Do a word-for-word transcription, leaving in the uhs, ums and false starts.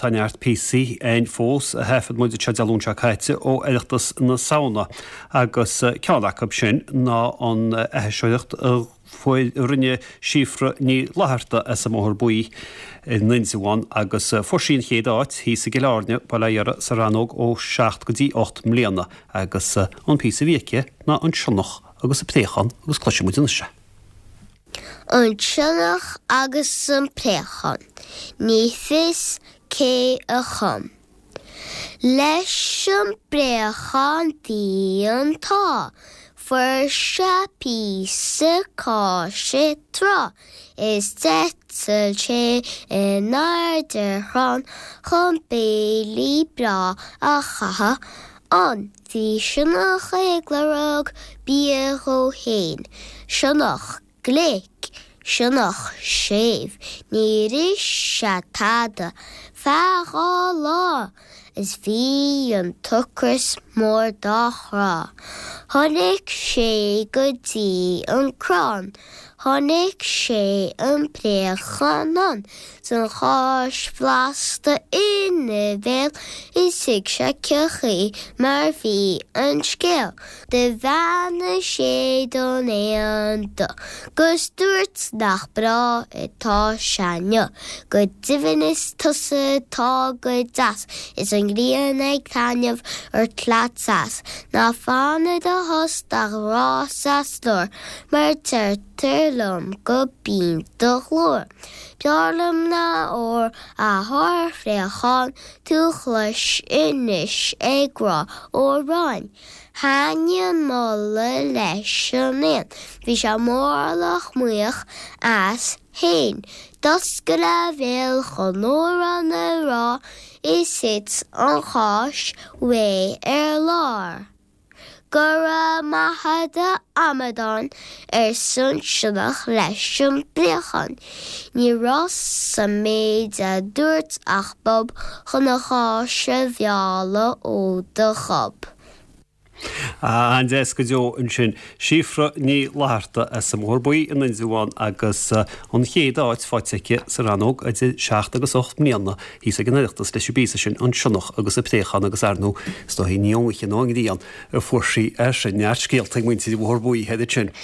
taneart P C ein fós a hefad muid se dealúnse caiite ó eireachtas na saona agus ceannach sin ná an eisiúireacht foi rinne sífra ní láharta as sa mór buí ninsaháin agus forsín chéad áit hí sa gileárne bailile sa ranóg ó seacht go dtí ocht mbliana agus an pí sa bhíce ná an sionach agus sa pléchan agus cloisimuid se. An sionach agus an pléchan, ní fis cé a chum. Leis an bréchan dí an tá, for se pí sa cá sé tra, is detal sé in áidir ran chun béilí bra a chaha an. Bhí sionach ag le bíagó héin, sionach gléic, sionach séimh, ní ris se tada, feará lá, is bhí an tuchas mór dárá. Tháinig sé go dtí an crán, tháinig sé an pléchan an, san cháis bhlasta ina bhéal is sig se cechaí mar bhí an scéal. De bheanna sé don éanta, gus dúirt nach bra atá seanne, go divan is tusa tá go das, is an gríon ag tainmh ar tlatsas, na fána de host ach rásas lór, mar tartarlum go bín do chlór. Bearlam na ór a thar fréchan tú chluis inis ag rá ó ráin. Háinean molla leis an éan, bhí se mórlach muoch as héin. Das go le bhéal chun nóir an rá is sit an cháis wé ar lár. Gura mahada Amadan ar sun sionach leis an bléchan. Ní ras sa méid a dúirt ach bob chun a cháise bheala ó de chob. An des go deo an sin sífra ní láharta as sa mór buí in ninsaháin agus an chéad áit fáitice sa ranóg a dtí seacht agus ocht mbliana hí sa gnéireachtas leis bísa sin an sionach agus a pléchan agus arnú sto hí níomhaich an ágadíon a fuairsaí ar sin neart scéalta muintí mór buí heidir sin.